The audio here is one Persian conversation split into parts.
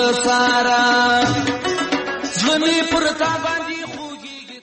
سارا زلمی پر تا باندې خوږیږي.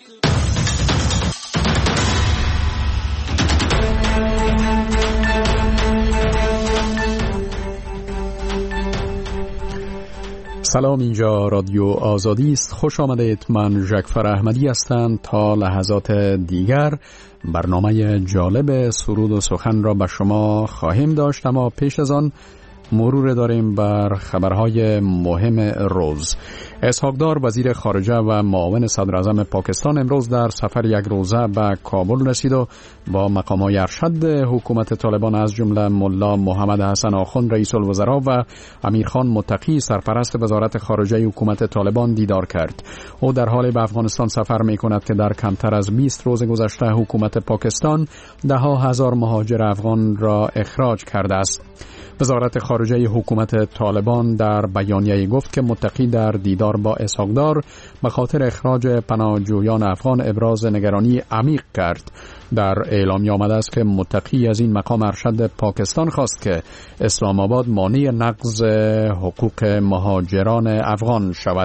سلام، اینجا رادیو آزادی است. خوش آمدید. من ژکفر احمدی هستم. تا لحظات دیگر برنامه جالب سرود و سخن را به شما خواهیم داشت، اما پیش از آن مرور داریم بر خبرهای مهم روز. اسحاق دار وزیر خارجه و معاون صدر اعظم پاکستان امروز در سفر یک روزه به کابل رسید و با مقام‌های ارشد حکومت طالبان از جمله ملا محمد حسن آخوند رئیس الوزراء و امیرخان متقی سرپرست وزارت خارجه حکومت طالبان دیدار کرد. او در حال به افغانستان سفر می‌کند که در کمتر از 20 روز گذشته حکومت پاکستان ده‌ها هزار مهاجر افغان را اخراج کرده است. وزارت خارجه حکومت طالبان در بیانیه‌ای گفت که متقی در دیدار با اسحاق دار به خاطر اخراج پناهجویان افغان ابراز نگرانی عمیق کرد. در اعلامیه آمده است که متقی از این مقام ارشد پاکستان خواست که اسلام آباد مانع نقض حقوق مهاجران افغان شود.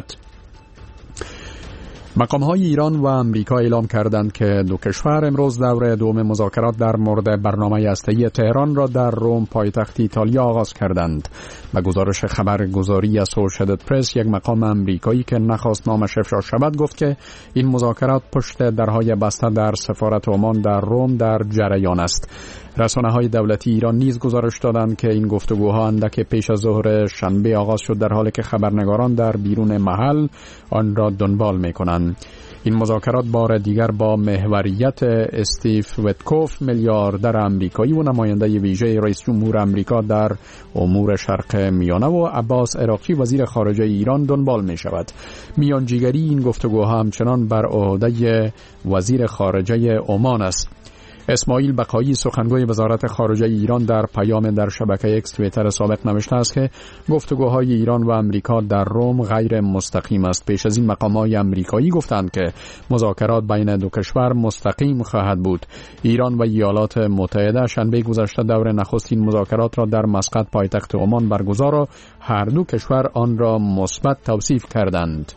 مقام‌های ایران و امریکا اعلام کردند که دو کشور امروز دور دوم مذاکرات در مورد برنامه هسته‌ای تهران را در روم پایتخت ایتالیا آغاز کردند. به گزارش خبرگزاری اسوشییتد پرس، یک مقام امریکایی که نخواست نامش افشا شود گفت که این مذاکرات پشت درهای بسته در سفارت عمان در روم در جریان است. رسانه‌های دولتی ایران نیز گزارش دادند که این گفتگوها اندک پیش از ظهر شنبه آغاز شد، در حالی که خبرنگاران در بیرون محل آن را دنبال می‌کنند. این مذاکرات بار دیگر با محوریت استیو ویتکوف، میلیاردر امریکایی و نماینده ویژه رئیس جمهور امریکا در امور شرق میانه، و عباس عراقی وزیر خارجه ایران دنبال می شود. میانجیگری این گفتگوها همچنان بر عهده وزیر خارجه عمان است. اسماعیل بقایی سخنگوی وزارت خارجه ایران در پیام در شبکه اکس توییتر سابق نوشته است که گفتگوهای ایران و امریکا در روم غیر مستقیم است. پیش از این مقامات امریکایی گفتند که مذاکرات بین دو کشور مستقیم خواهد بود. ایران و ایالات متحده شنبه گذشته دور نخست این مذاکرات را در مسقط پایتخت عمان برگزار و هر دو کشور آن را مثبت توصیف کردند.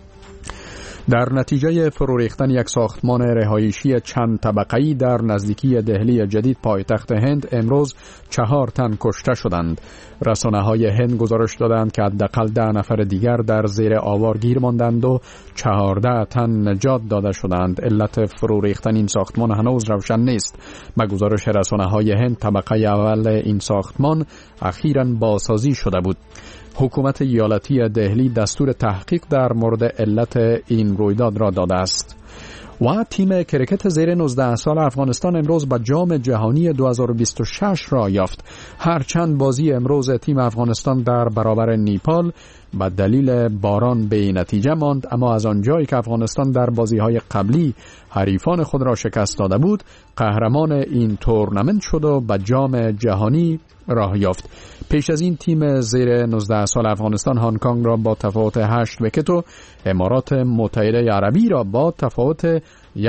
در نتیجه فرو ریختن یک ساختمان رهایشی چند طبقه‌ای در نزدیکی دهلی جدید پایتخت هند امروز 4 تن کشته شدند. رسانه‌های هند گزارش دادند که حداقل 10 نفر دیگر در زیر آوار گیر ماندند و 14 تن نجات داده شدند. علت فرو ریختن این ساختمان هنوز روشن نیست. به گزارش رسانه‌های هند طبقه اول این ساختمان اخیراً بازسازی شده بود. حکومت ایالتی دهلی دستور تحقیق در مورد علت این رویداد را داده است. و تیم کرکت زیر 19 سال افغانستان امروز به جام جهانی 2026 را یافت. هرچند بازی امروز تیم افغانستان در برابر نیپال به دلیل باران به نتیجه ماند، اما از آنجایی که افغانستان در بازی‌های قبلی حریفان خود را شکست داده بود، قهرمان این تورنمنت شد و به جام جهانی راه یافت. پیش از این تیم زیر 19 سال افغانستان هنگ کنگ را با تفاوت 8 ویکت و امارات متحده عربی را با تفاوت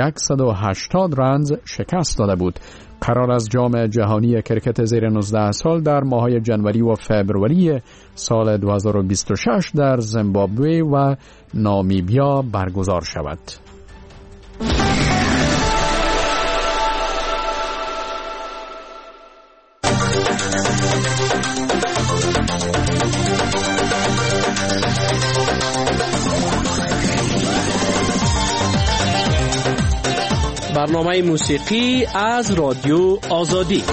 180 رنز شکست داده بود. قرار از جام جهانی کرکت زیر 19 سال در ماه‌های جنوری و فوریه سال 2026 در زیمبابوه و نامیبیا برگزار شود. برنامه موسیقی از رادیو آزادی.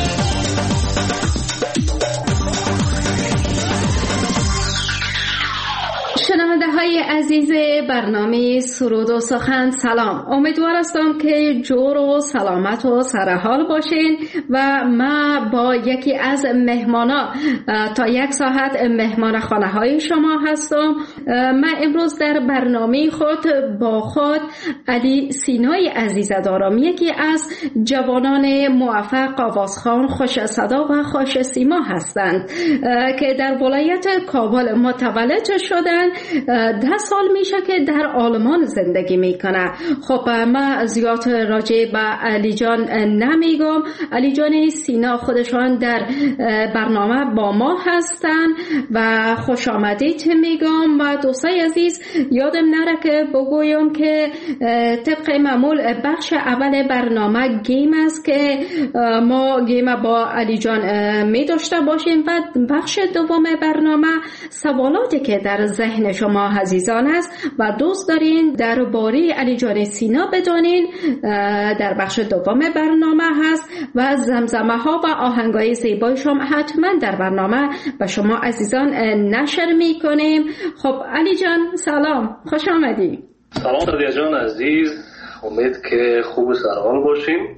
شنونده های عزیز برنامه سرود و سخن، سلام. امیدوار هستم که جور و سلامت و سرحال باشین و ما با یکی از مهمانا تا 1 ساعت مهمان خانه های شما هستم. من امروز در برنامه خود با خود علی سینای عزیز دارم، یکی از جوانان موفق آوازخوان خوش صدا و خوش سیما هستند که در ولایت کابل متولد شدند. 10 سال میشه که در آلمان زندگی میکنه. خب من زیاد راجع به علی جان نمیگم. علی جان سینا خودشان در برنامه با ما هستن و خوش آمدید میگم. و دوستای عزیز یادم نره که بگویم که طبق معمول بخش اول برنامه گیم است که ما گیم با علی جان می داشته باشیم و بخش دوم برنامه سوالاتی که در ذهن شما عزیزان است و دوست دارین درباره علی جان سینا بدونین در بخش دوم برنامه هست و زمزمه ها و آهنگای زیبای شما حتما در برنامه و شما عزیزان نشر می کنیم. خب علی جان سلام، خوش آمدی. سلام سادیا جان عزیز، امید که خوب و سرحال باشیم.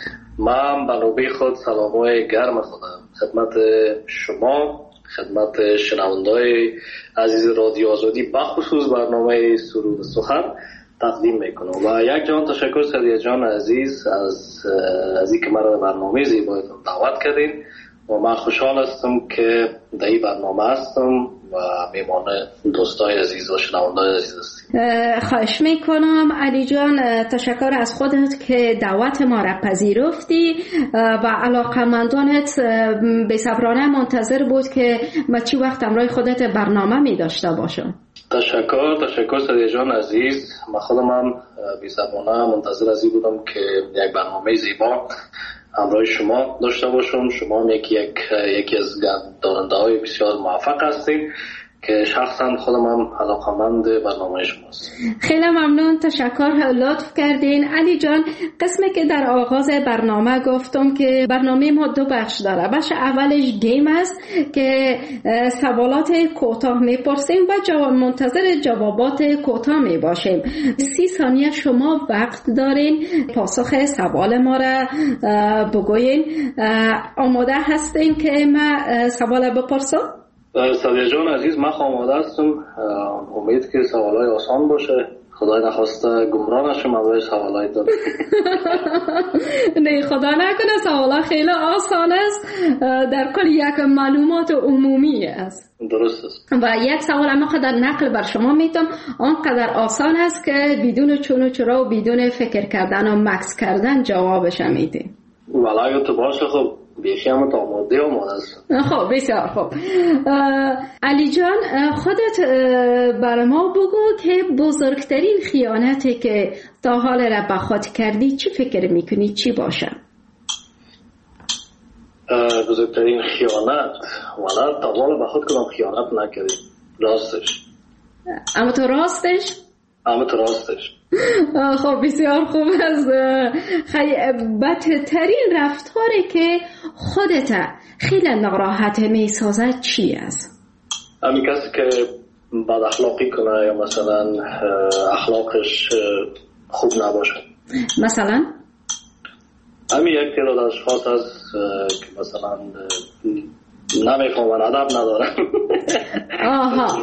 من به نوبه خود سلامای گرم خودم خدمت شما، خدمت شنونده‌های عزیز رادیو آزادی بخصوص برنامه سرود سخن تقدیم میکنم و یک جان تشکر سادیا جان عزیز از اینکه مرا در برنامه زیبایتون دعوت کردین و من خوشحال هستم که در این برنامه هستم و میمان دوستای عزیز و شنونده‌های عزیز هستیم. خواهش میکنم علی جان، تشکر از خودت که دعوت ما را پذیرفتی و علاقمندانت بی‌صبرانه منتظر بود که ما چی وقت همراه خودت برنامه می داشته باشم. تشکر سادیا جان عزیز. من خودم هم بی‌صبرانه منتظر از این بودم که یک برنامه زیبا همراه شما داشته باشم. شما هم یکی از دارنده‌های بسیار موفق هستید که شخصا خودم هم علاقه‌مند برنامه شماست. خیلی ممنون، تشکر، لطف کردین. علی جان، قسمی که در آغاز برنامه گفتم که برنامه ما 2 بخش داره. بخش اولش گیم است که سوالات کوتاه میپرسیم و منتظر جوابات کوتاه میباشیم. 30 ثانیه شما وقت دارین پاسخ سوال ما را بگوین. آماده هستین که من سوال بپرسم؟ سادیا جان عزیز، من آماده هستم. امید که سوالای آسان باشه. خدای نخواسته گمراه نشم اول سوالای دارم. نه خدا نکنه، سوالا خیلی آسان است، در کل یک معلومات عمومی است. درست است. و یک سوال ما خود نقل بر شما میتونم آنقدر آسان است که بدون چون و چرا و بدون فکر کردن و مکس کردن جوابش میدی. ولی اگه تو باشه خب بیشی هم تا آماده است. خب بسیار خوب. علی جان، خودت بر ما بگو که بزرگترین خیانتی که تا حال را به خود کردی چی فکر میکنی چی باشه؟ بزرگترین خیانت ولی تا حال به خود کدام خیانت نکردیم. راستش. اما تو راستش؟ خب بسیار خوب است. بدترین رفتاری که خودت خیلی ناراحت میسازد چی است؟ همین کسی که بد اخلاقی کنه یا مثلا اخلاقش خوب نباشه. مثلا؟ همین یک تعداد اشخاص هست که مثلا نمیفهمن، ادب ندارن. آها،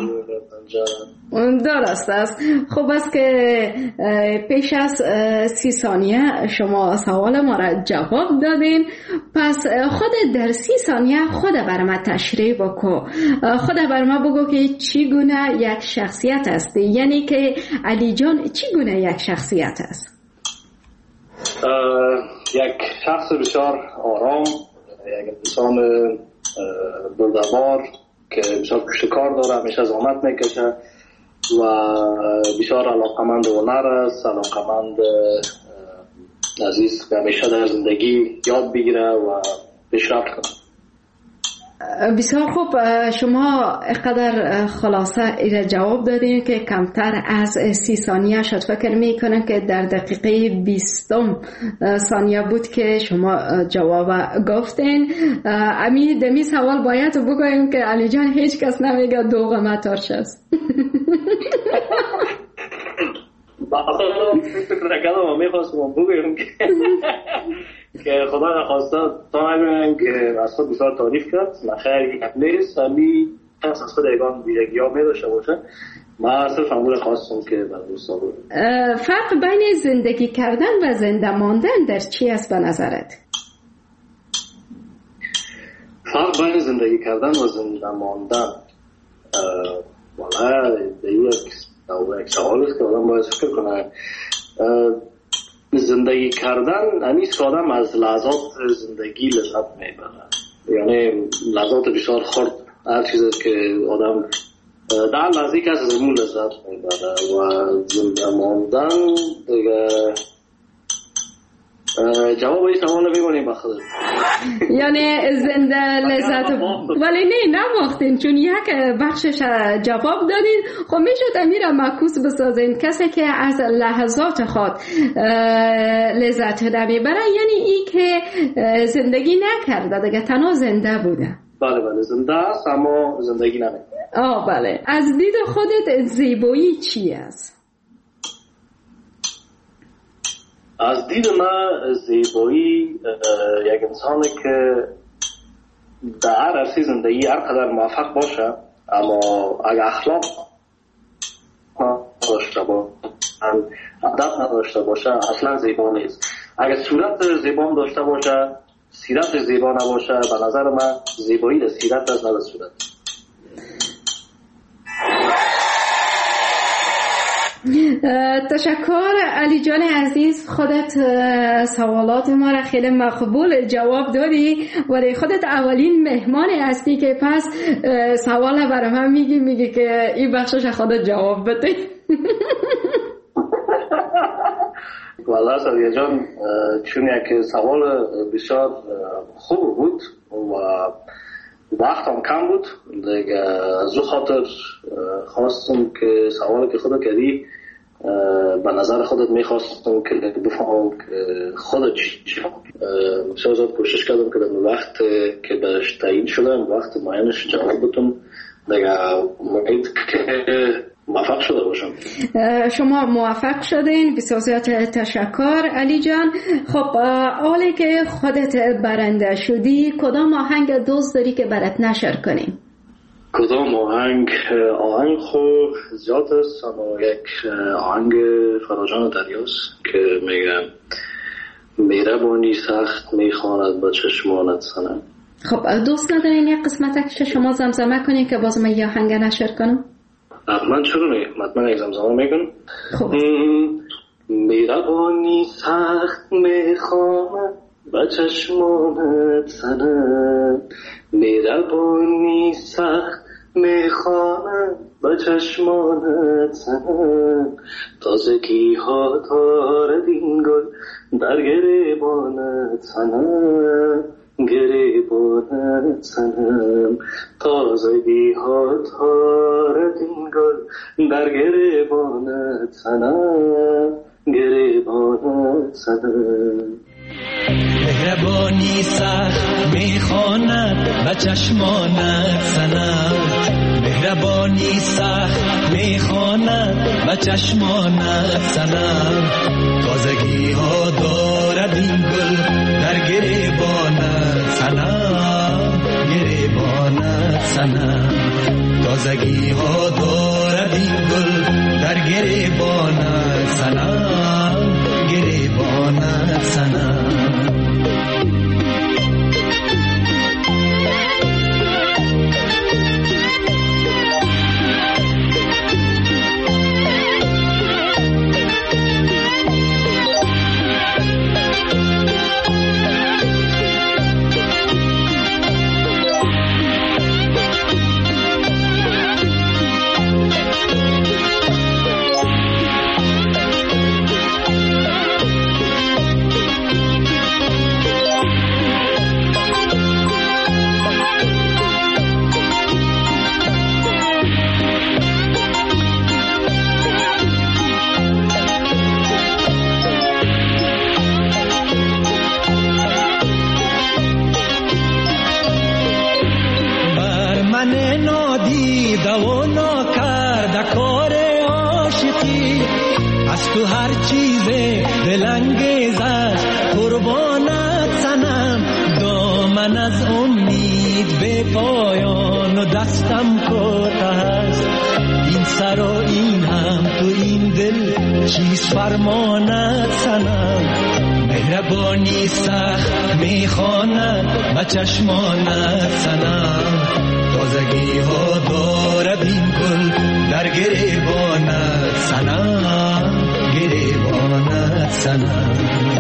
درست است. خوب است که پیش از 30 ثانیه شما سوال ما را جواب دادین. پس خود در 30 ثانیه خود بر ما تشریح بکو. خود بر ما بگو که چی گونه یک شخصیت است، یعنی که علی جان چی گونه یک شخصیت است؟ یک شخص بسیار آرام، یک انسان بردبار که بسیار پشت کار داره، همیشه زحمت میکشه و بسیار علاقمند هنر است، علاقمند عزیز که همیشه در زندگی یاد بگیره و پیشرفت کنه. بسیار خوب، شما اقدر خلاصه ایره جواب دادین که کمتر از 30 ثانیه شد. فکر میکنم که در دقیقه 20 ثانیه بود که شما جواب گفتین. دمی سوال باید بگویم که علی جان هیچ کس نمیگه دوغ متارش است. فکر کردم میخواستم بگویم که خدا نخواسته تا نگویم که از خود بسیار تعریف کرد. من خیلی یک نیست، همی کس از خود ایگان ویژگی ها می داشته باشه. من صرف امور خواستم که بر دوستا بود. فرق بین زندگی کردن و زنده ماندن در چی است به نظرت؟ فرق بین زندگی کردن و زنده ماندن والا یک یک سوال است که آدم باید فکر کنه. زندگی کردن همیست که آدم از لحظات زندگی لذت میبره، یعنی لحظات بسیار خرد، هر چیزی که آدم در لحظه که از زمون لذت میبره و زنده ماندن دیگه. جواب این سوال بگونیم بخدا. یعنی زنده لذت، ولی نه نباختین چون یک بخشش جواب دادین. خب میشد امیر معکوس بسازین کسی که از لحظات خود لذت نمیبره، یعنی ای که زندگی نکرده دیگه، تنها زنده بوده. بله زنده است اما زندگی نمیکنه. بله. از دید خودت زیبایی چی است؟ از دید من زیبایی یک انسانی که در هر عرصه زندگی هر قدر موفق باشه اما اگر اخلاق نداشته باشه، ادب نداشته باشه، اصلا زیبا نیست. اگر صورت زیبا داشته باشه، سیرت زیبا نباشه، به نظر من زیبایی در سیرت است نه در صورت. تشکر علی جان عزیز، خودت سوالات ما را خیلی مقبول جواب دادی، ولی خودت اولین مهمان هستی که پس سوال برای من میگی که این بخشش خودت جواب بده. والله سعدیه جان، چون یک سوال بسیار خوب بود و وقت هم کم بود دیگه، از او خاطر خواستم که سوالی که خودت کردی به نظر خودت میخواستم که بفهمم که خودت چی بسیار کوشش کردم که در وقت که بهش تعیین شدم وقت معینش جواب بدم دیگه. امید که موفق شده باشم. شما موفق شدین، بسیار تشکر علی جان. خب حالی که خودت برنده شدی، کدام آهنگ دوست داری که برات نشر کنیم؟ کدام آهنگ خوب زیاد است، اما یک آهنگ فراجان دریاست که میگم مهربانی سخت میخواند با چشمانت سنم. خب دوست ندارین یک قسمت شما زمزمه کنین که باز من یه آهنگ نشر کنم؟ من چرا نه؟ من یک زمزمه میکنم. خب مهربانی سخت میخواند با چشمانت سنم، مهربانی سخت میخواند با چشمانت سنم، تازگی ها دارد این گل در گریبانت سنم، گریبانت سنم، تازگی ها دارد این گل در گریبانت سنم، گریبانت سنم. مهربانی سخت میخواند و چشمانت سنم، مهربانی سخت میخواند و چشمانت سنم، تازگی ها دارد این گل در گریبانت سنم، گریبانت سنم، تازگی ها دارد این گل در گریبانت سنم، گریبانت سنم. تو هر چیز دلانگیزش قربانت سنم، دامن از امید به پایان و دستم کوته است، این سر و این هم تو این دل چیز فرمانت سنم، مهربانی سخت میخواند و چشمانت سنم، تازگی ها دارد این گل در گریبانت سنم. سنم.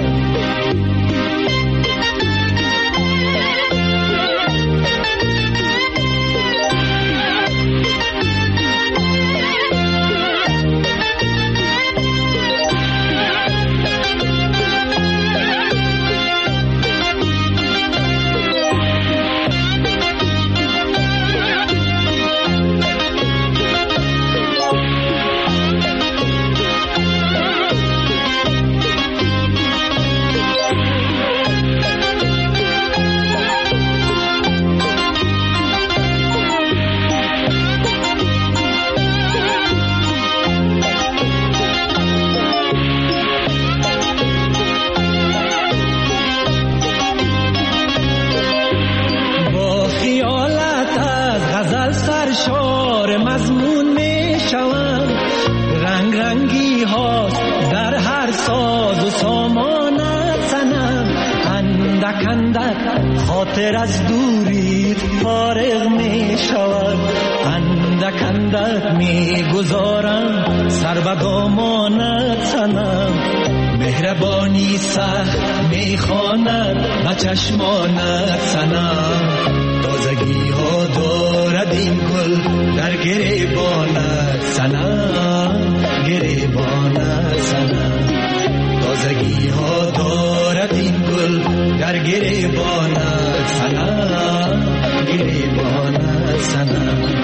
خاطر از دوریت فارغ می شود، اندک اندک می گذارم سر به دامانت سنم. مهربانی سخت می خواند به چشمانت سنم. تازگی ها دارد این گل در گریبانت سنم، گریبانت سنم. تازگی ها دارد این گل در گریبانت سنم، گریبانت سنم.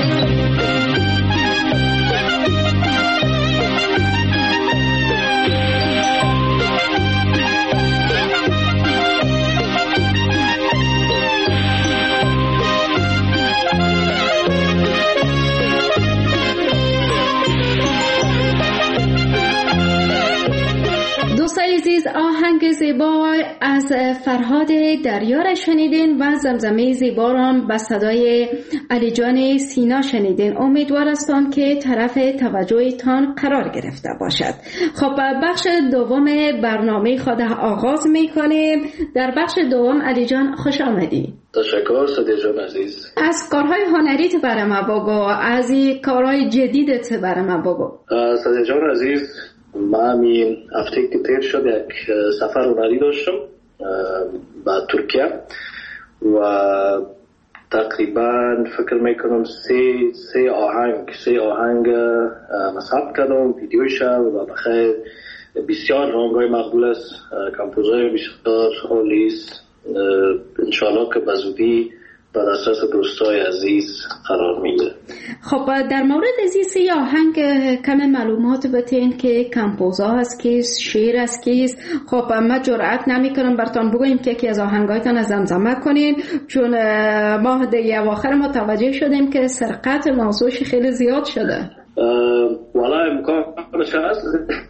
عزیز، آهنگ زیبا از فرهاد دریار شنیدین و زمزمه زیبا را به صدای علی جان سینا شنیدین. امیدوار هستم که طرف توجهتان قرار گرفته باشد. خب بخش دوم برنامه خود آغاز میکنیم. در بخش دوم علی جان خوش آمدی. تشکر صدیق جان عزیز. از کارهای هنریت برای ما بگو، از کارهای جدیدت برای ما بگو. صدیق جان عزیز، من همین هفته که تیر شد یک سفر هنری داشتم به ترکیه و تقریبا فکر میکنم سه آهنگ ثبت کردم، ویدیوش و بخیر بسیار رنگای مقبول است، کمپوزای بسیار عالی است. انشاءالله که بزودی به دسترس دوستای عزیز قرار میده. خب در مورد از این آهنگ کم معلومات بتین که کمپوزا هست کیست، شعر هست کیست. خب ما جرأت نمی کنم براتون بگویم که یکی از آهنگایتان از زمزمه کنین، چون ما دیگه اواخر متوجه شدیم که سرقت موضوعش خیلی زیاد شده. والا امکانش هست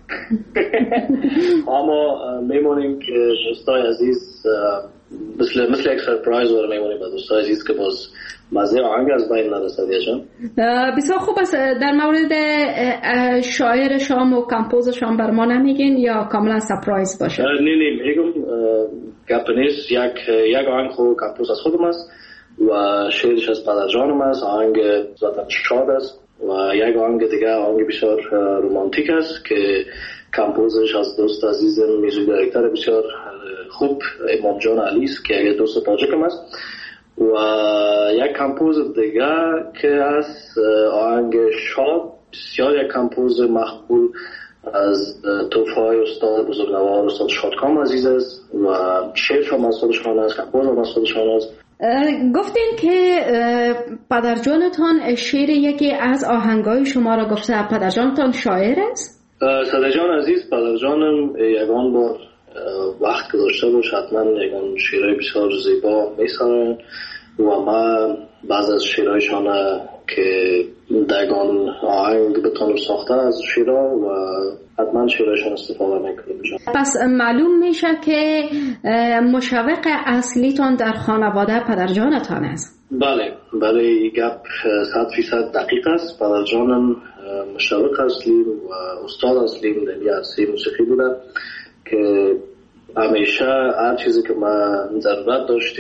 اما میمونیم که دوستای عزیز مثل یک سرپرایز رو میمونیم به دوستای عزیز که باز مزه آهنگ از بین نرسد. بسیار خوب است. در مورد شاعر شام و کمپوز شام بر ما نمیگین یا کاملا سرپرایز باشه؟ نه میگم گپ نیست. یک آهنگ خود کمپوز از خودم است و شعرش از پدر جانم است. آهنگ ذاتاً شاد است و یک آهنگ دیگه آهنگ بسیار رومانتیک است که کمپوزش از دوست عزیزم میوزیک دایرکتور بسیار خوب امام جان علی است که یک دوست تاجیکم است و یک کمپوز دیگه که از آهنگ شاد بسیار یک کمپوز مقبول از توفای استاد بزرگوار استاد شادکام عزیز است و شعرش هم از خودشان است، کمپوز هم از خودشان است. گفتین که پدرجانتان شعر یکی از آهنگای شما را گفته. پدرجانتان شاعر است؟ صدیق جان عزیز، پدرجانم یگان بار وقت گذاشته باش حتما یگان شعرهای بسیار زیبا میسرن و من بعض از شعرهایشان که دگان آهنگ بتانم ساخته از شعرها و حتما شعرهایشان استفاده میکنیم. پس معلوم میشه که مشوق اصلیتان در خانواده پدرجانتان است؟ بله این گپ 100% دقیق است. پدرجانم مشوق اصلی و استاد اصلی در عرصه موسیقی بوده که همیشه هر چیزی که ما ضرورت داشتیم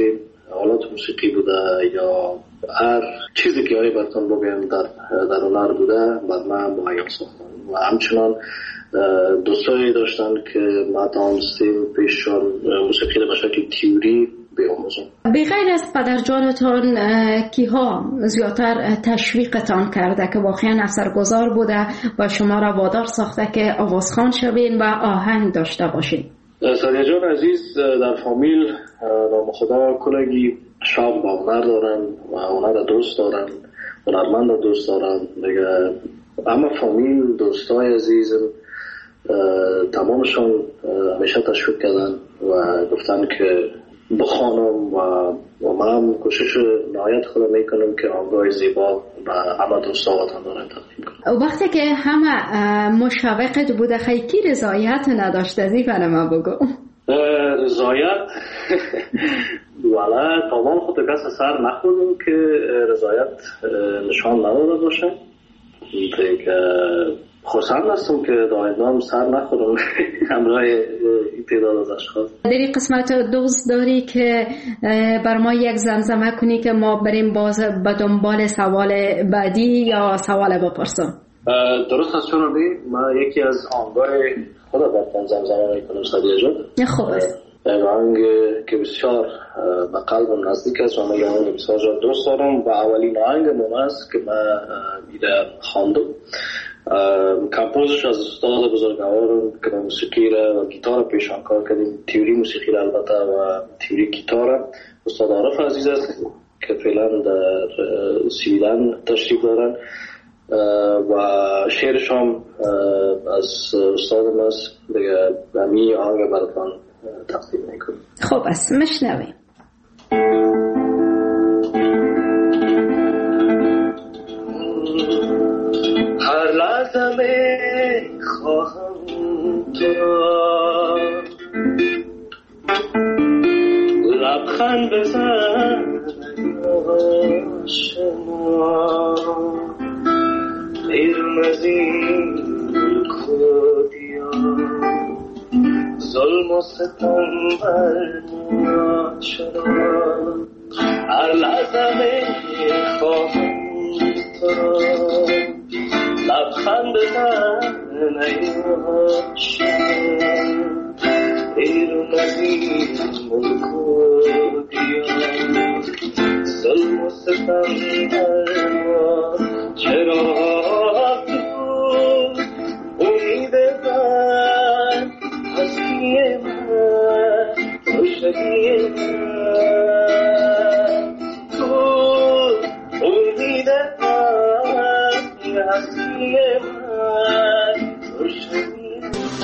آلات موسیقی بوده یا هر چیزی که هایی براتون بگم در هنر بوده بر من مهیا ساختن و همچنان دوستایی داشتن که ما دانستیم پیششان موسیقی رو به شکل تیوری بیاموزم. بغیر از پدرجانتان کیها زیادتر تشویقتان کرده که واقعا اثرگذار بوده و شما را وادار ساخته که آوازخوان شوین و آهنگ داشته باشین؟ سادیا جان عزیز در فامیل نام خدا کلگی شام با هنر دارن و هنر دوست دارن، هنرمند دوست دارن دیگه. اما فامیل دوستای عزیزم تمامشون همیشه تشویق کردن و گفتن که بخوانم و من کوشش نهایت خودم میکنم که آنگاه زیبا و همه دوستاواتان دارم تقدیم کنم. وقتی که همه مشوقت بوده خیلی رضایت نداشته زیبا ما بگو. رضایت ولی تمام خود کس سر نخوردم که رضایت نشان نداده باشه دیگه. خوشحال هستم که دائما سر نخورم همراه تعداد از اشخاص. در این قسمت دوست داری که بر ما یک زمزمه کنی که ما بریم باز به دنبال سوال بعدی یا سوال بپرسم؟ درست است چون من یکی از آنگاه خدا براتون زمزمه میکنم سادیا جان. خوب است. آهنگ که بسیار به قلبم نزدیک است و من آهنگ بسیار دوست دارم و اولین آهنگم است که من میره خواندم. کمپوزش از استاد بزرگوارم که موسیقی را و گیتار پیشان کار کردیم، تیوری موسیقی را البته و تیوری گیتار، استاد عارف عزیز است که فعلا در سویدن تشریف دارن و شعرش هم از استادم است دیگه. همی آهنگ براتون تقدیم میکنم. خوب است مشنویم. هر لحظه می خواهم تو را لبخند بزن آشنا، بیرون از این کودیا ظلم و ستم بر ما چرا. هر لحظه می خواهم تو را لبخند بزن ای آشنا، بیرون از این ملک و دیار ظلم و ستم بر ما چرا. تو امید من هستی من روشنی من، تو امید من هستی من روشنی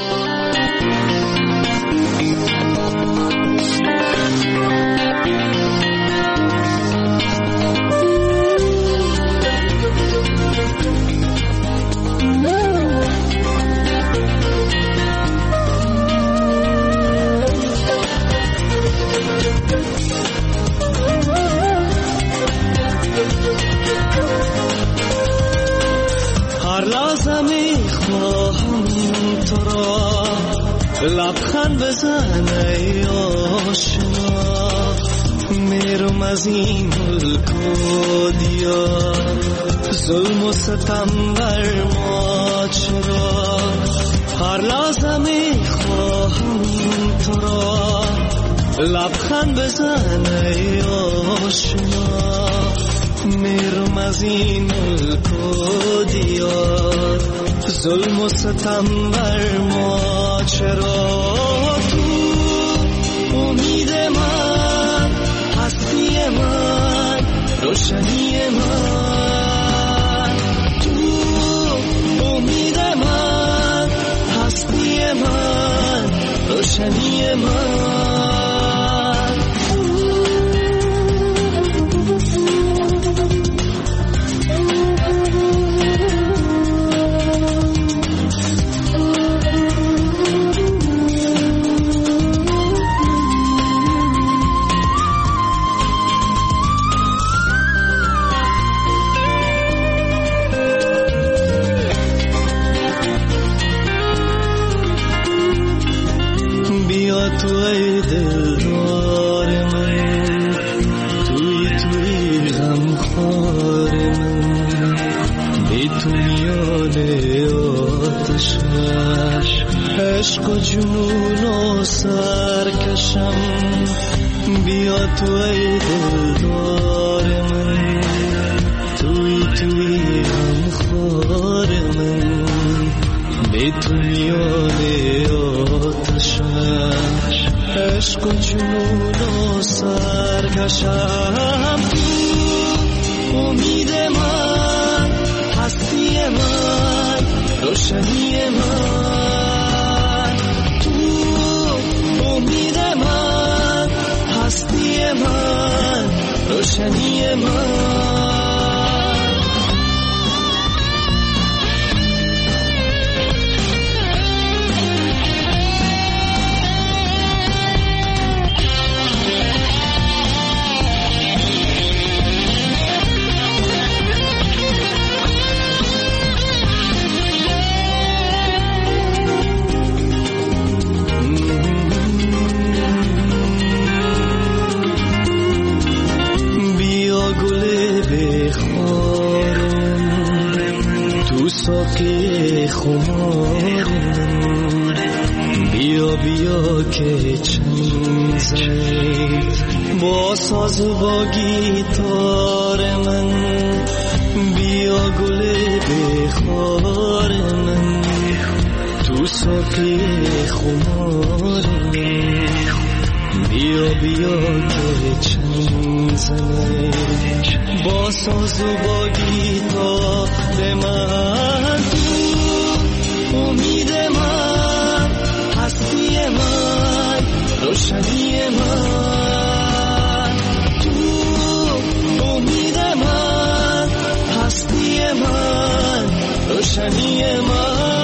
لبخند بزن ای آشنا، میرم از این ملک و دیار ظلم و ستم بر ما چرا. هر لحظه میخواهم تو را لبخند بزن ای آشنا، میرم از این ملک و دیار ظلم و ستم بر ما چرا. تو امید من هستی من روشنی من، تو امید من هستی من روشنی من. بی تو میان آتشش عشق و جنون و سرکشم بیا تو ای دلدار من توی غمخوار من بی تو میان آتشش عشق و جنون و سرکشم تو امید من هستی من روشنی من تو امید من هستی من روشنی من ساقی خمار بیا بیا که چنگ زنید با ساز و با گیتار من بیا گل بخار من تو ساقی خمار من بیا بیا که چنگ زنید با ساز و با گیتار من تو امید من هستی من روشنی من تو امید من هستی من روشنی من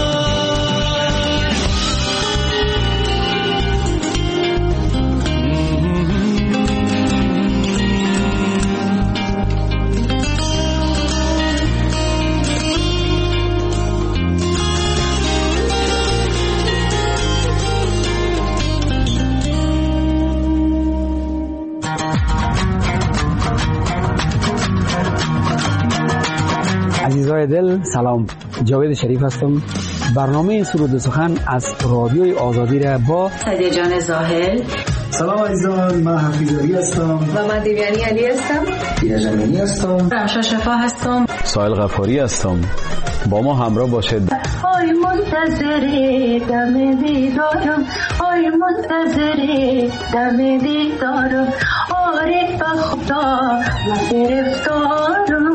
عزیزای دل سلام، جاوید شریف هستم. برنامه سرود و سخن از رادیوی آزادی را با سعدیه جان زاهل. سلام عزیزان، من حفیظ علی هستم و من دیویانی علی هستم. دینا جمعی هستم. رمشا شفا هستم. سایل غفاری هستم. با ما همراه باشید. آی منتظر دم دیدارم، آی منتظر دم دیدارم، عارف خدا و گرفتارم.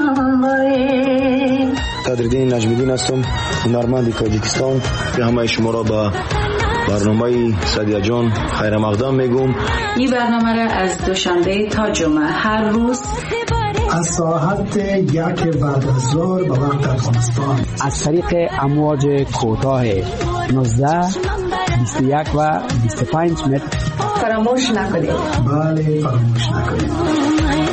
قدردین نجمیدین هستم، هنرمند تاجیکستان. به همه شما را با برنامه سعدیه جان خیر مقدم میگم. این برنامه را از دوشنبه تا جمعه هر روز از ساعت 1 بعد از ظهر به وقت افغانستان از طریق امواج کوتاه 19 21 و 25 متر فراموش نکنید. بله فراموش نکنید.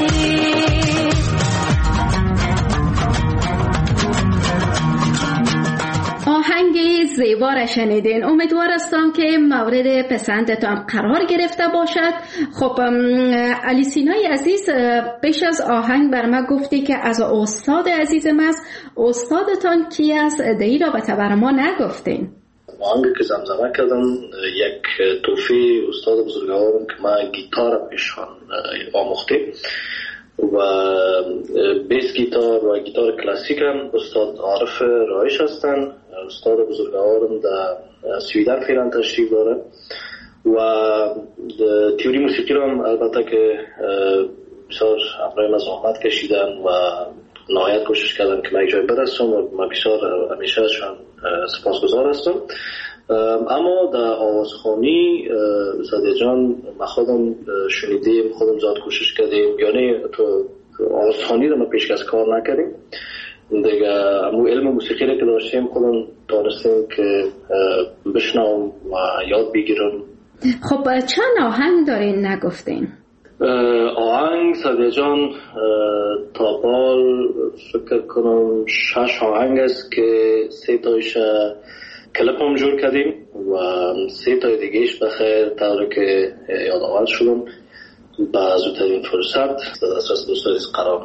آهنگ زیبا را شنیدین. امیدوار هستم که مورد پسندتان قرار گرفته باشد. خب علی سینای عزیز، پیش از آهنگ بر ما گفتی که از استاد عزیزم است. استادتان کی است؟ ای را به بر ما نگفتین. آهنگی که زمزمه کردم یک توفیق استاد بزرگوارم که من گیتار پیشان آموخته و بیس گیتار و گیتار کلاسیک هم استاد عارف رایش هستن. استاد بزرگوارم در سویدن فعلا تشریف داره و تئوری موسیقی رو هم البته که بسیار همراه ما زحمت کشیدن و نهایت کوشش کردن که من یک جای برسم و من بسیار همیشه ازشان سپاسگزار هستم. اما در آوازخوانی سعدیه جان ما خودم شنیدیم، خودم زیاد کوشش کردیم، یعنی تو آوازخوانی رو ما پیشکش کار نکردیم دیگه. امو علم موسیقی رو که داشتیم خودم دانستیم که بشنوم و یاد بگیرم. خب چند آهنگ دارین نگفتین؟ آهنگ سعدیه جان تا بال فکر کنم 6 آهنگ است که 3 تایش کلپ هم جور کردیم و 3 تای دیگهش بخیر طوری که یادآور شدم با زودترین فرصت در دسترس دوستان قرار میگیره.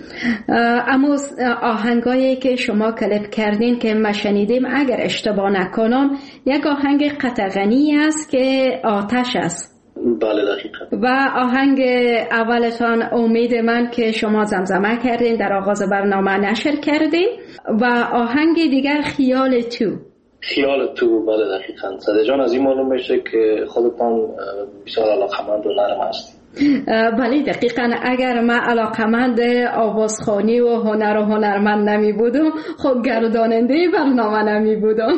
اما آهنگایی که شما کلیپ کردین که ما شنیدیم اگر اشتباه نکنم یک آهنگ قطغنی است که آتش است. بله دقیقا. و آهنگ اولتان امید من که شما زمزمه کردین در آغاز برنامه نشر کردین و آهنگ دیگر خیال تو. بله دقیقا. صدیق جان از این معلوم میشه که خودتان بسیار علاقمند و نرم هستید. بله دقیقا. اگر من علاقمند آوازخوانی و هنر و هنرمند نمی بودم خب گرداننده برنامه نمی بودم.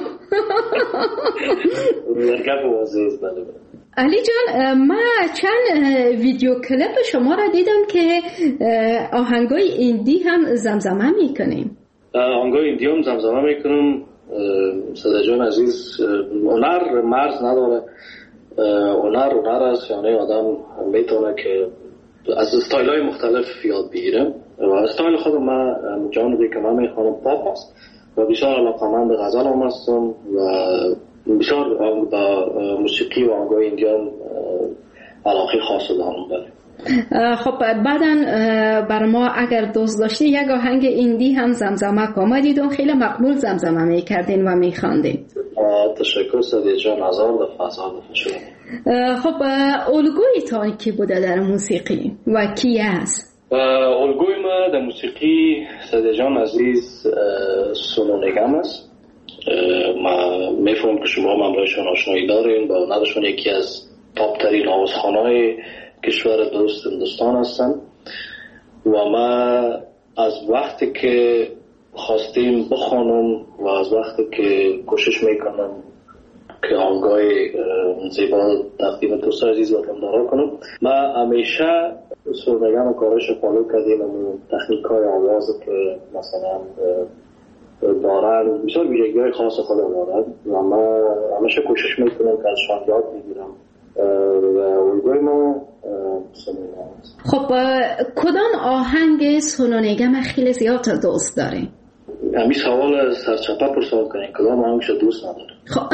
بله. علی جان من چند ویدیو کلیپ شما را دیدم که آهنگای ایندی هم زمزمه میکنیم. آهنگای ایندی هم زمزمه میکنم. صدیق جان عزیز، هنر مرز نداره. هنر است، یعنی آدم میتونه که از استایل های مختلف یاد بگیره و استایل خود من جانبی که من میخوانم پاپ است و بسیار علاقمند به غزل هم هستم و بسیار با موسیقی و آهنگای ایندیان علاقه خاص دارم. بله. خب بعداً بر ما اگر دوست داشتی یک آهنگ ایندی هم زمزمه کنم. دیدم خیلی مقبول زمزمه میکردین و میخواندین. تشکر صدیق جان. هزار دفعه شما. خب الگوی تان کی بوده در موسیقی و کی است؟ الگوی ما در موسیقی صدیق جان عزیز سونو نگم است. ما میفهمم که شما هم برایشان آشنایی دارین. با نداشون یکی از تاپ ترین آوازخوان‌های کشور دوست هندوستان هستن و ما از وقتی که خواستیم بخوانم و از وقتی که کوشش میکنم که آهنگای زیبا تقدیم دوست عزیز و دارا کنم، ما همیشه سرنگم و کارش فالو کردیم و تکنیک های آواز که مثلا دارن بسیار ویژگی های خاص خود دارن و ما همیشه کوشش میکنم که ازشان یاد بگیرم و الگوی ما سونونگم است. خب کدام آهنگ سونونگم خیلی زیاد دوست داری؟ همین سوال سرچپه پرسان کنین کدام آهنگش دوست نداره.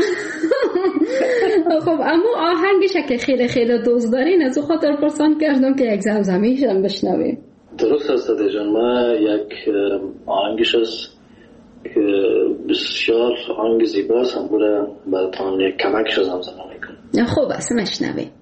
خب اما آهنگش که خیلی خیلی دوست دارین از او خاطر پرسان کردم که یک زمزمیش هم بشنویم. درست است صدیق جان. ما یک آهنگش است که بسیار آهنگ زیباست هم بوده براتان یک کمکش زمزمه میکنم. خوب است مشنویم.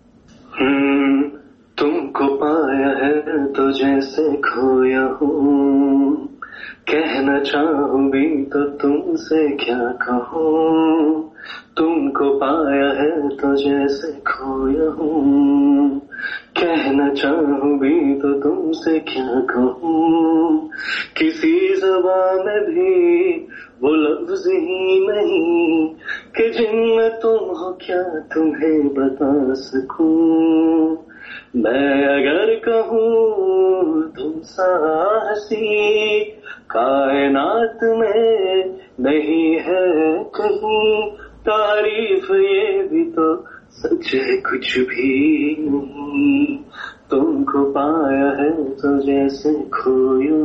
तुमको पाया है तो जैसे खोया हूँ, कहना चाहूँ भी तो तुमसे क्या कहूँ. तुमको पाया है तो जैसे खोया हूँ, कहना चाहूँ भी तो तुमसे क्या कहूँ. किसी ज़बान में भी वो लफ्ज़ ही नहीं कि जिनमें तुम हो क्या तुम्हें बता सकूं. मैं अगर कहूँ तुम सा हंसी कायनात में नहीं है कहीं, तारीफ ये भी तो सच है कुछ भी नहीं. तुमको पाया है तो जैसे खोया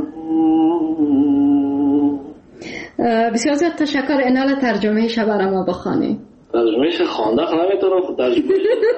हूँ. بسیار زیاد تشکر. انال ترجمه شب برای ما بخوانی. ترجمهش خوانده نمیتونم خود ترجمه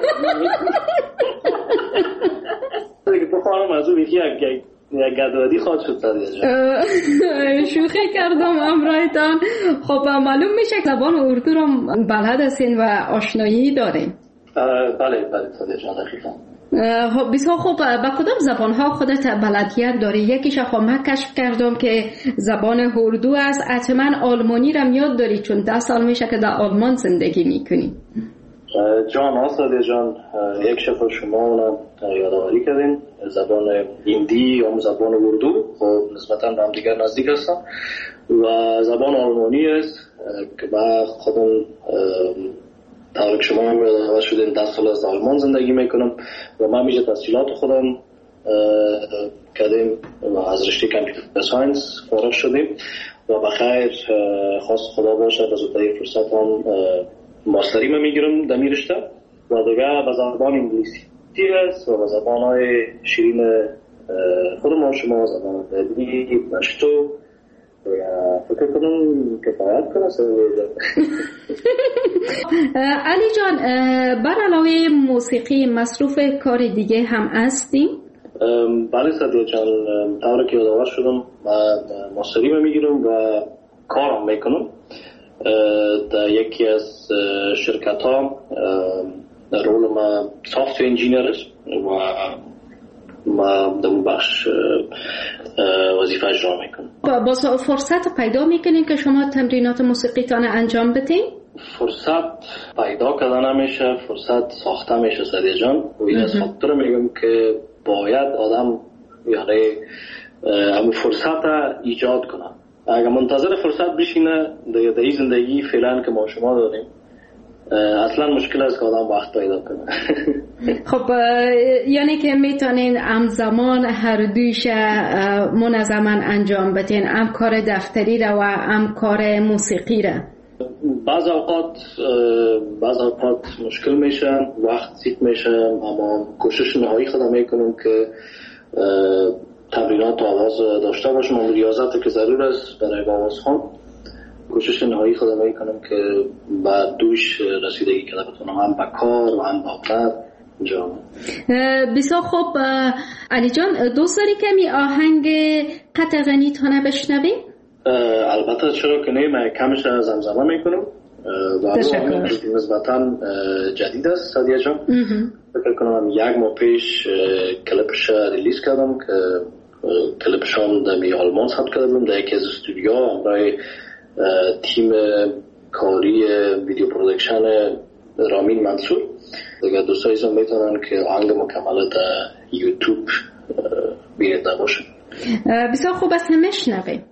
بخوانم از اون یکی یک گدوادی خواهد شد صدیق جان. شوخی کردم امرایتان. خب معلوم میشه که زبان اردو رو بلد هستین و آشنایی دارین. بله صدیق جان دقیقا. خب بسیار خوب. با کدام زبان ها خودت بلدیت داری؟ یکیش خب من کشف کردم که زبان اردو است. حتما آلمانی رو یاد داری چون 10 سال میشه که در آلمان زندگی میکنی. جان صدیق جان، یک شب شما اونم یادآوری کردین. زبان هندی یا زبان اردو خب نسبتا به هم دیگر نزدیک هستن و زبان آلمانی است که با خودم طور که شما هم یادآور شدین 10 سال از آلمان زندگی میکنم و من میشه تحصیلات خودم کردیم و از رشته کامپیوتر ساینس فارغ شدیم و بخیر خواست خدا باشد از زودتر فرصت هم ماستری من میگیرم در می رشته و دیگه به زبان انگلیسی هست و به زبان های شیرین خودمان شما زبان دلی پشتو فکر کنم کفایت کنه. علی جان، بر علاوه موسیقی مصروف کار دیگه هم هستی؟ بله سعدیه جان، طور که یادآور شدم من ماستری میگیرم و کارم میکنم در یکی از شرکت ها. رول ما سافت‌ویر انجینیر است و ما در اون بخش وظیفه اجرا میکنم. با فرصت پیدا میکنین که شما تمرینات موسیقیتان انجام بدین؟ فرصت پیدا کردن نمیشه، فرصت ساخته میشه سعدیه جان. و این از خاطر میگم که باید آدم یعنی همون فرصت ایجاد کنه. اگر منتظر فرصت بشینه در این زندگی فعلا که ما شما داریم اصلا مشکل است که آدم وقت پیدا کنه. خب یعنی که میتونین همزمان هر دویش منظما انجام بدین، هم کار دفتری را و هم کار موسیقی را؟ بعض اوقات مشکل میشه، وقت زیاد میشه، اما کوشش نهایی خودم میکنم که تمرینات آواز داشته باشم. اما ریاضت که ضرور است برای آواز خوان، کوشش نهایی خودم میکنم که بعد دوش رسیدگی کنم بتونم هم با کار و هم با کار انجام. بسیار خوب علی جان، دوست داری کمی آهنگ قطع غنی تانه بشنویم؟ البته چرا که نه، من کمش زمزمه میکنم و آهنگ نسبتا جدید است سعدیه جان. فکر کنم 1 ماه پیش کلیپش ریلیز کردم که کلیپشان در آلمان ثبت کردم در یکی از استودیوها برای تیم کاری ویدیو پرودکشن رامین منصور. دیگه دوستایشون میتونن که آهنگ مکمل در یوتیوب بیننده باشه. بسیار خوب است، میشنویم.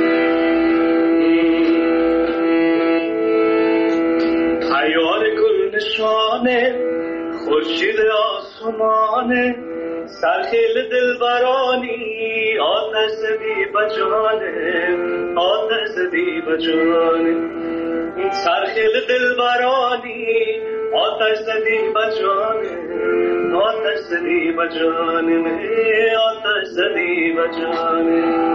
حیار گل نشانه خورشید آسمانه سرخیل دلبرانی آتش زدی بجانه آتش زدی بجانه سرخیل دلبرانی آتش زدی بجانه آتش زدی بجانه آتش زدی بجانه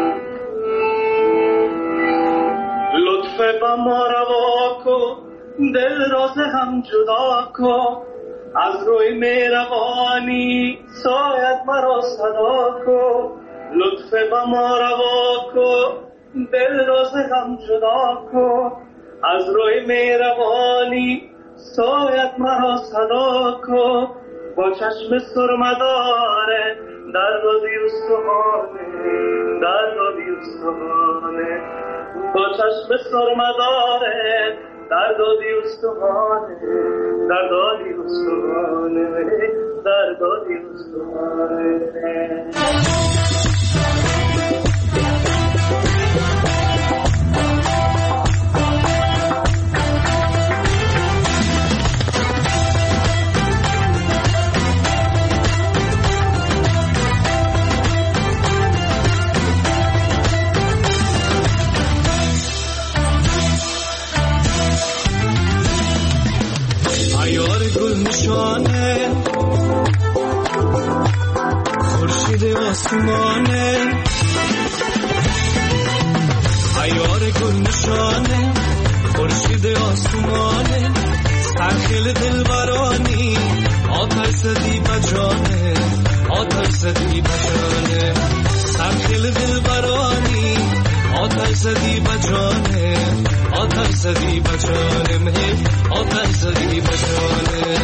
لطف با ما روا کن دل راز هم جدا کن از روی مهربانی سایت مرا صدا کن لطف با ما روا کن دل راز هم جدا کن از روی مهربانی سایت مرا صدا کن با چشم سرمداره در دادی استخانه در دادی استخانه با چشم سرمداره در دادی استخانه در دادی استخانه در دادی استخانه خورشید آسمانه عیار گل نشانه خورشید آسمانه سرخیل دلبرانی آتش زدی بجانه آتش زدی بجانه سرخیل دلبرانی آتش زدی بجانه آتش زدی بجانه آتش زدی بجانه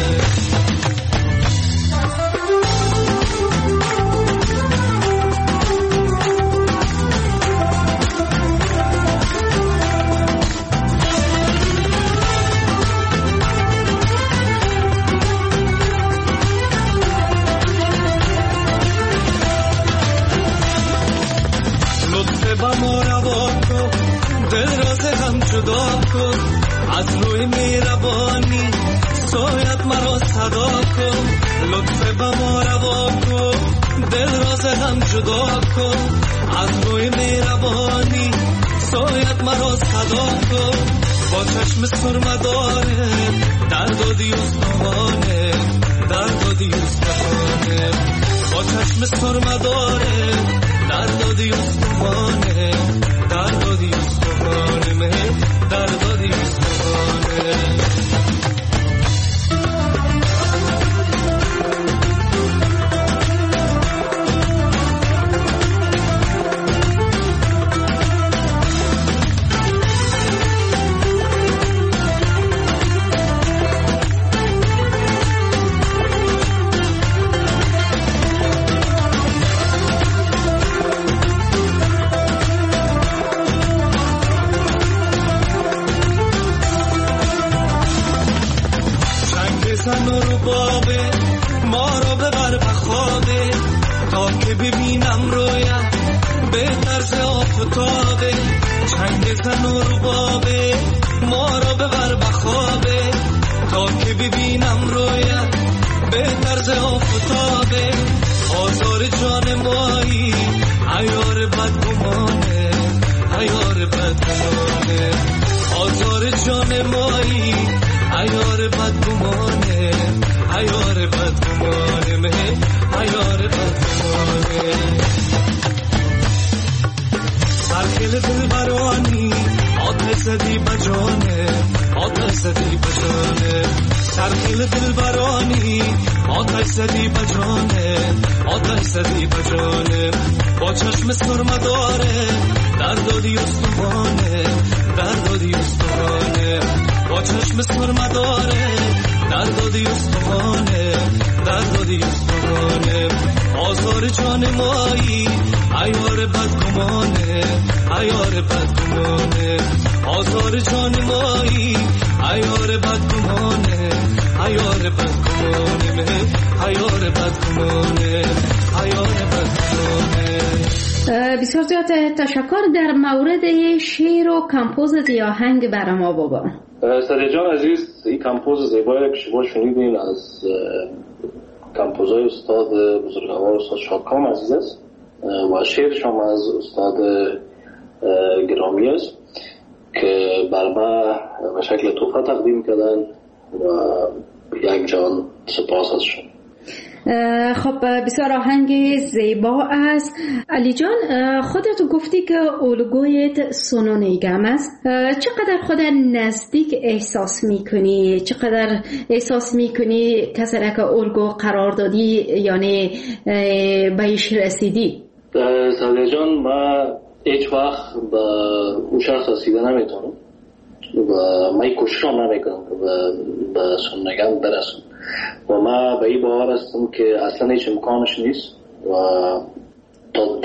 از روی مهربانی سایت مرا صدا کن لطف با ما روا کن دل راز هم جدا کن از روی مهربانی سایت مرا صدا کن با چشم سرمداره در دادی استخانه در دادی استخانه با چشم سرمداره در دادی استخانه در دادی استخانه در دادی استخانه چنگ زن و ربابه ما را ببر بخوابه تا که ببینم رویت به طرز آفتابه آزار جان مایی عیار بدگمانه عیار بدگمانه آزار جان مایی عیار بدگمانه عیار بدگمانه مه عیار بدگمانه سرکل دل برانی آتش زدی بجانه آتش زدی بجانه سرکل دل برانی آتش زدی بجانه آتش زدی بجانه با چشم سرمداره در دادی استوانه در دادی استوانه با چشم سرمداره در دادی استوانه در دادی استوانه آزار جان مایی عیار بدگمانه عیار بدگمانه آزار جان مایی عیار بدگمانه عیار بدگمانه عیار بدگمانه عیار بدگمانه. بسیار زیاد تشکر. در مورد شعر و کمپوز آهنگ برای ما بابا. سادیا جان عزیز، این کمپوز زیبایی که شما شنیدین از کمپوزای استاد بزرگوار استاد شادکام عزیز است و شعرش هم از استاد گرامی است که بر ما به شکل تحفه تقدیم کردن و یک جان سپاس ازشون. خب بسیار آهنگ زیبا است. علی جان، خودت گفتی که الگویت سونو نیگم است. چقدر خودت نزدیک احساس میکنی؟ چقدر احساس میکنی کسی را که الگو قرار دادی یعنی بهش رسیدی؟ سادیا جان، من هیچ وقت به اون شخص رسیده نمیتونم و من کوششم نمیکنم که به سونو نیگم برسم و من به این باور هستم که اصلا هیچ امکانش نیست و تا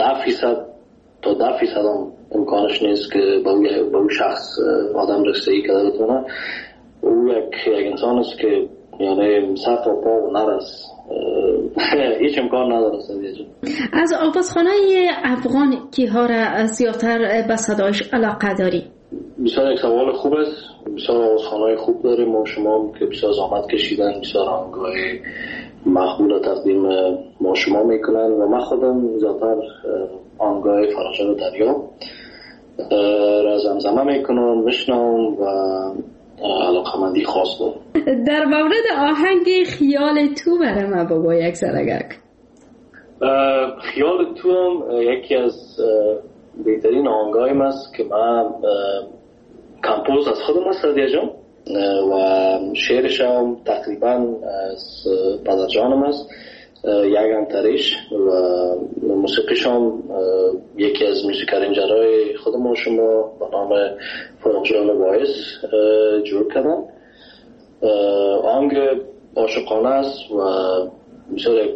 10% هم امکانش نیست که به اون شخص آدم رسیدگی کرده بتونه. او یک انسان است که یعنی سر تا پا نرس، هیچ امکان نداره. از آوازخانه افغان کیها را زیادتر به صدایش علاقه داری؟ بسیار یک سوال خوب است. بسیار آوازخانه‌های خوب داریم ما شما که بسیار زحمت کشیدن، بسیار آهنگ‌های مقبول تقدیم ما شما میکنن و من خودم زیادتر آهنگ‌های فرجان دریا را زمزمه میکنم، میشنوم و علاقه‌مندی خاص دارم. در مورد آهنگ خیال تو برای ما بابا یک سرگک. خیال تو هم یکی از بهترین آهنگایم است که من کمپوز از خودم است سادیا جان و شعرش هم تقریبا از پدر جانم است، یک همتریش و موسیقیش هم یکی از موسیقارنجرهای خود ما شما به نام فاروق جان واعظ جور کردن. آهنگ عاشقانه است و بسیار یک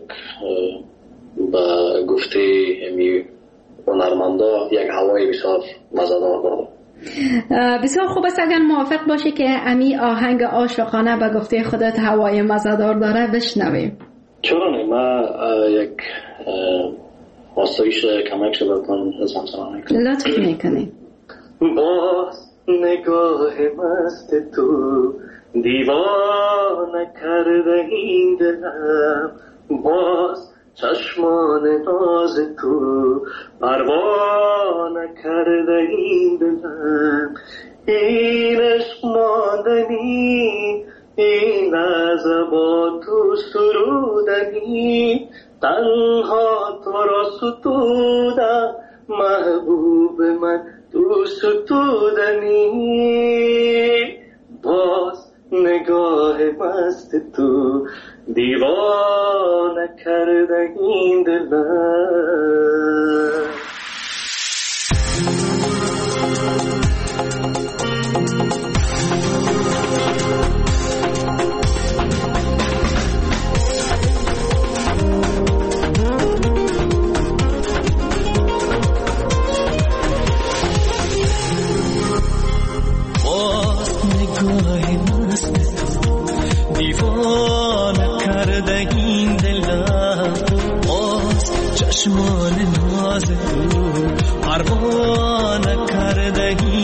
به گفته امی هنرمندا یک هوای بسیار مزه‌دار داره. بسیار خوب است اگر موافق باشی که امی آهنگ عاشقانه به گفته خودت هوای مزه‌دار داره بشنویم. چرا نه؟ من یک آسایش کمک شدتان زمزمه میکنم. لطف میکنی. باز نگاه مست تو دیوانه کرده این دلم، باز چشمان ناز تو پروانه کرده این دلم، این عشق ماندنی، این از با تو سرودنی، تنها تو را ستودم محبوب من تو ستودنی، باز نگاه مست تو دیوانه کرده این دلم. چشمان ناز تو پروانه کرده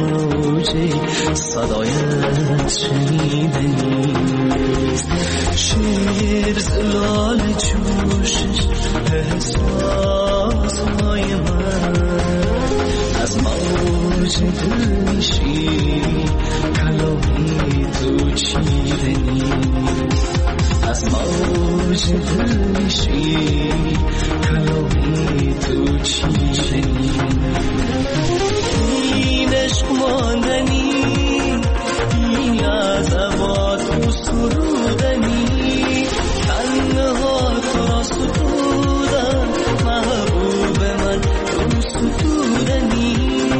موجه صدایت شنیده نیست. شیر زلال جوشش احساس های من از موج دل میشی کلامی تو چیره نیست. از موج دل میشی کلامی تو چیره نیست. این عشق ماندنی این لحظات تو سرودنی تنها تو را ستودن محبوب من تو ستودنی.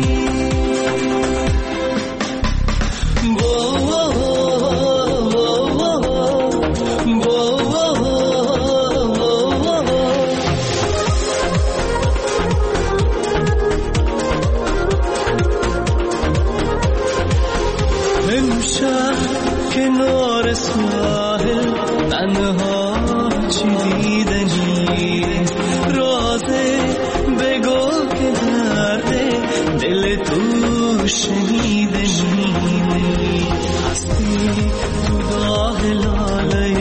کنار ساحل تنها چی دیده نیست. رازه بگو که درده دل تو شنیده نیست. هستی تو داغ لاله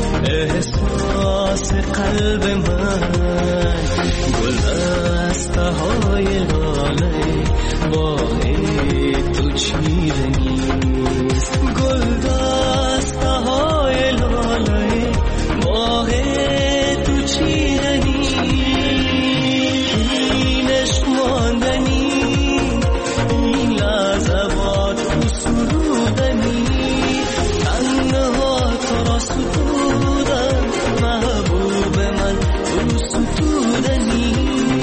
احساس قلب من. گل دسته های لاله باه تو چیره نیست. گل دسته های لاله باه تو چیره نیست. این عشق ماندنی این لحظات تو سرودنی تنها تو را ستودن محبوب من تو ستودنی.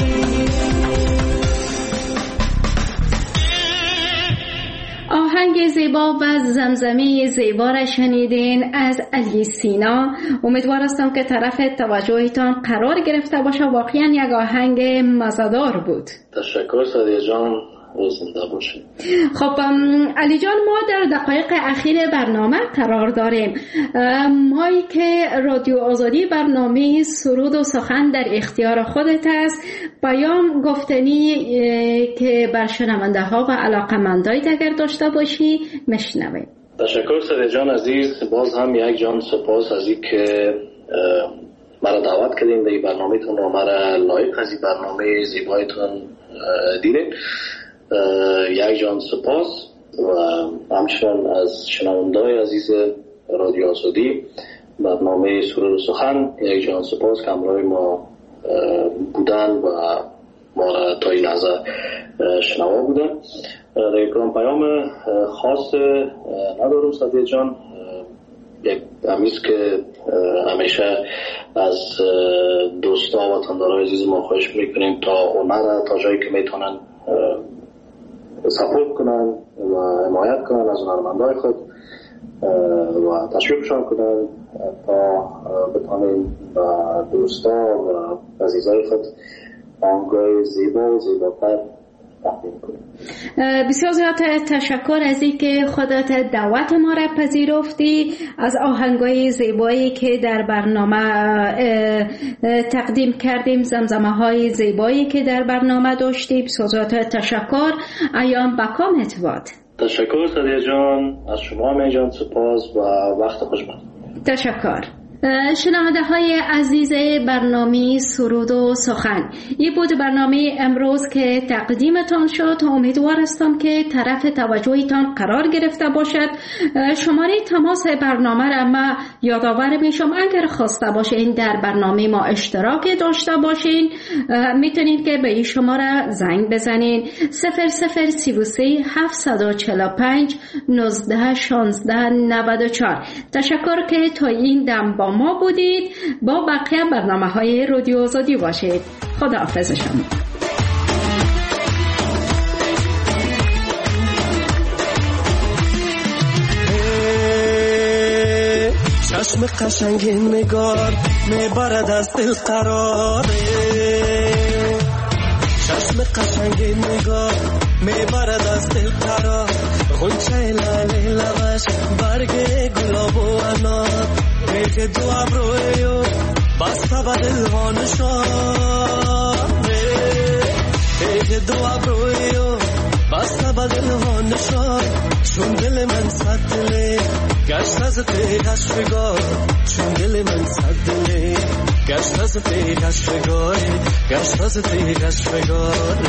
آهنگ زیبا و زمزمه زیبا را شنیدین از علی سینا. امیدوار هستم که طرف توجهتان قرار گرفته باشه. واقعا یک آهنگ مزه‌دار بود. تشکر سادیه جان، زنده باشید. خب علی جان، ما در دقایق اخیر برنامه قرار داریم. مایی که رادیو آزادی برنامه سرود و سخن در اختیار خودت است. پیام گفتنی که بر شنونده ها و علاقمندایت اگر داشته باشی مشنویم. تشکر سادیه جان عزیز. باز هم یک جان سپاس از این که مرا دعوت کردین در این برنامه‌تون و مرا لایق از این برنامه زیبایتون دیدین. یک جان سپاس و همچنان از شنونده‌های عزیز رادیو آزادی برنامه سرود و سخن یک جان سپاس که همراه ما بودن و ما را تا این لحظه شنوا بودن. در کدام پیام خاص ندارم سادیه جان. یک همیست که همیشه از دوستا و تندارهای عزیز ما خواهش میکنیم تا اونها تا جایی که میتونن سپورت کنن و حمایت کنن از هنرمندای خود و تشویقشان کنن تا بتونیم و دوستا و عزیزای خود آهنگای زیبا و زیباتر تقدیم کنیم. بسیار زیاد تشکر از اینکه خودت دعوت ما را پذیرفتی، از آهنگای زیبایی که در برنامه تقدیم کردیم، زمزمه های زیبایی که در برنامه داشتیم. بسیار زیاد تشکر. ایام بکامت باد. تشکر سادیه جان، از شما می جان سپاس و وقت خوش باد. تشکر. شنونده های عزیز برنامه سرود و سخن، این بود برنامه امروز که تقدیمتان شد. امیدوار هستم که طرف توجهتان قرار گرفته باشد. شماره تماس برنامه را ما یادآور میشم. اگر خواسته باشین در برنامه ما اشتراک داشته باشین میتونید که به این شماره زنگ بزنین 0033 745 19 16 94. تشکر که تا این دم با ما بودید. با بقیه برنامه‌های رادیو آزادی باشید. خداحافظ شما. چشم قشنگ نگار میبرد از دل قراره. چشم قشنگ نگار میبرد از دل قرار. غنچه لاله لبش برگ گلاب و انار. میگه دو ابرویو بسته به دل نشانه. میگه دو ابرویو بسته به دلها نشان چون دل من صد دله گشت از پیش بگاه چون دل من صد دله گشت از پیش بگاه گشت از پیش بگاه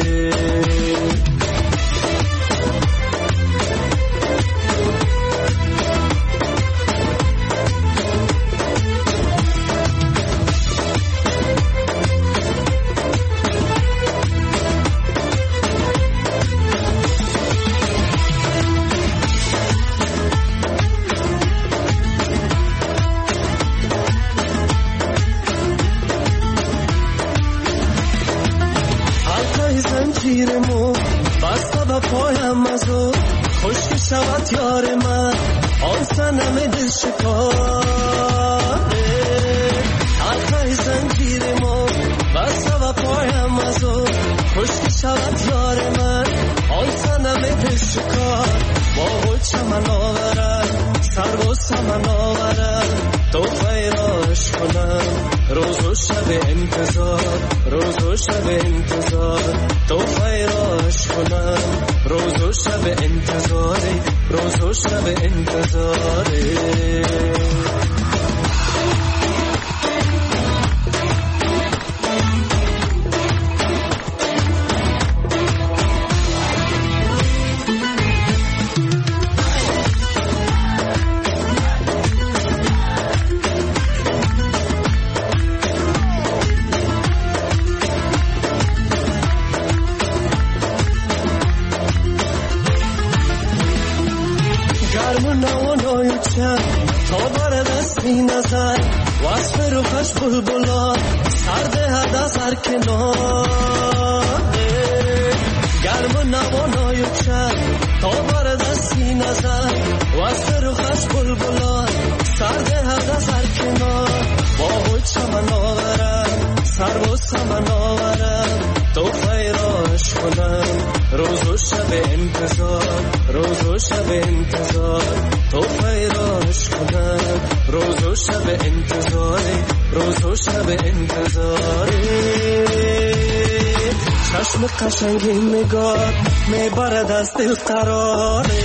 زنجیرمو بسته به پایم ازو خشک شود یار من آن سنم دل شکاره حلقه زنجیرمو بسته به پایم ازو خشک شود یار من آن سنم دل شکار با خود چمن آورد سر و سمن آورد تو خیراش کنم روز و شب انتظار روز و شب انتظار تو خیراش کنم روز و شب انتظار روز و شب انتظار تا بر دستی نظر وصف روخش بلبلان سرده هد از هر کنار گرم و نوانای چند تا بر دستی نظر وصف روخش بلبلان سرده هد از هر کنار با خود چمن آورم سر و سمن آورم تو خیراش کنم روز و شب انتظار روز و شب انتظار تو خیراش کنم روز و شب انتظار روز و شب انتظار چشم قشنگی نگاه میبرد از دل قراره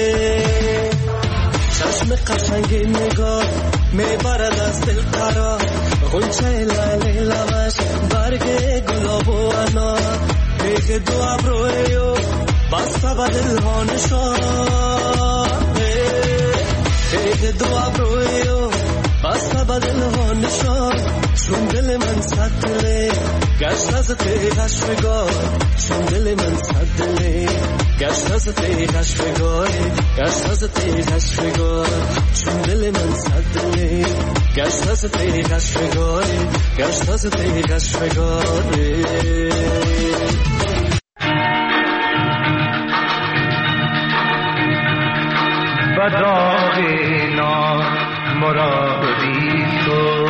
چشم قشنگی نگاه میبرد از دل قرار غنچه لاله لبش برگ گلاب و انار پیک دو ابرویو بسته به دلها نشان پیک دو ابرویو بسته به دلها نشان چون دل من صد دله گشت از پیش بگاه چون دل من صد دله گشت از پیش بگاه گشت از پیش بگاه چون دل من صد دله گشت از پیش بگاه گشت از پیش بگاه بداغینا مرادی تو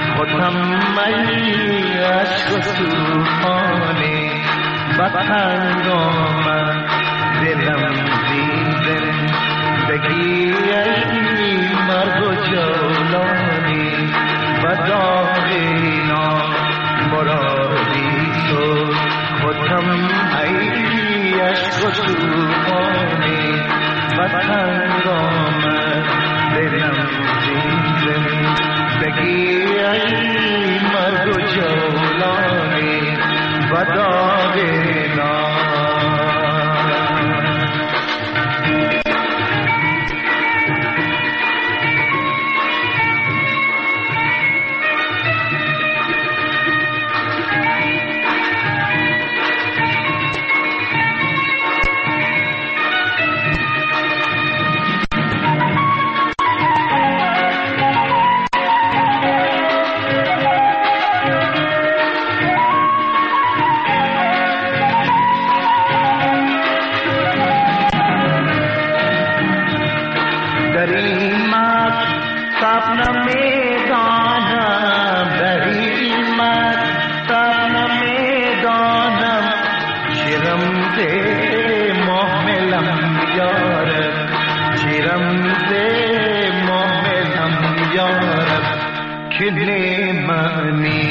متملی عشق و توفانی بطنگ آمد دلم زیدن بگی ای مرد و جولانی بداغینا مرادی تو متملی عشق و توفانی بطنگ آمد دلم زیدن بگی ای مرد و جولانی و داغینا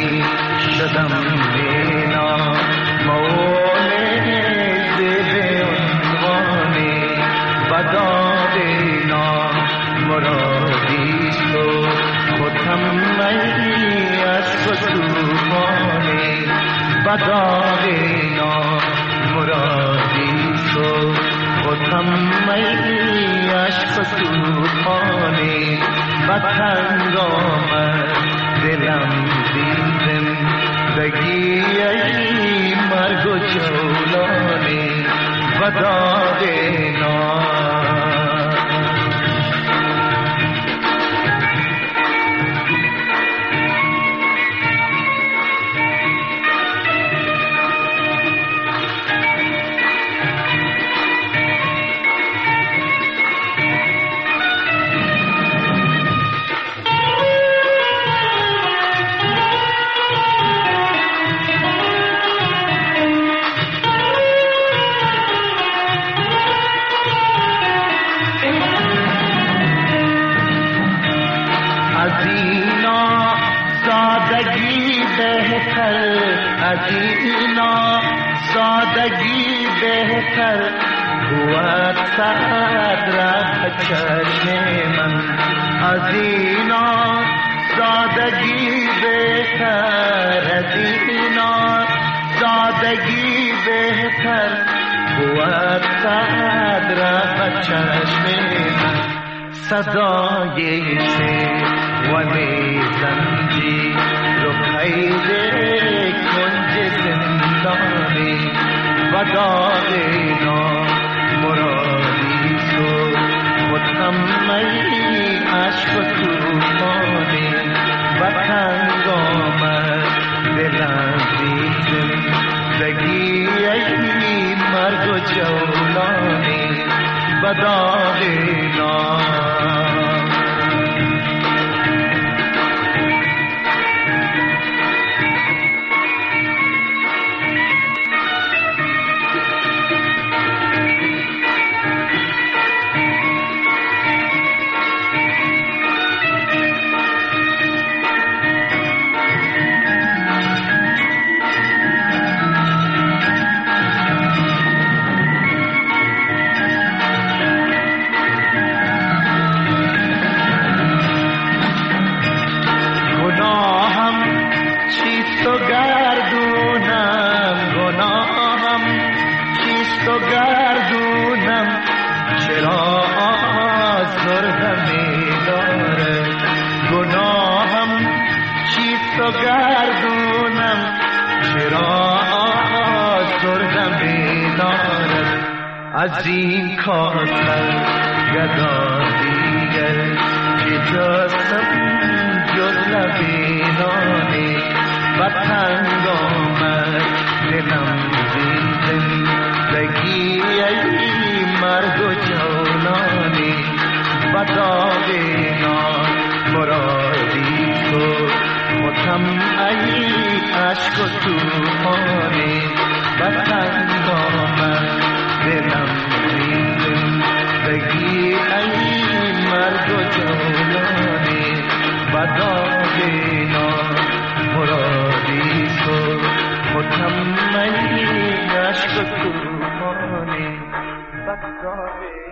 شدم دینا موله دل بداغ مرادی سو خودم می عشق توفانی بتنگ آمد دلم دیدم بگی ای مرگ و جولانی بداغ ادینا سادگی بهتر بود صدر چشم من ادینا سادگی بهتر ادینا سادگی بهتر بود صدر چشم من صدای سے ولی زنجی رو خیلی کنج زندانی وداعنا مرادی سو خودم می عشق و توفانی بتنگ آمد دلم دیدم بگی ای مرگ و جولانی وداعنا از این کاسر گدا دیگر که جستم جز لبینانی و تنگ آمد دلم دیدم بگی ای مرگ و جولانی و داغینا مرادی تو خودم ای عشق و توفانی و تنگ آمد دلم دیدم بگی ای مرگ و جولانی و داغینا مرادی تو خودم ای عشق و توفانی و داغینا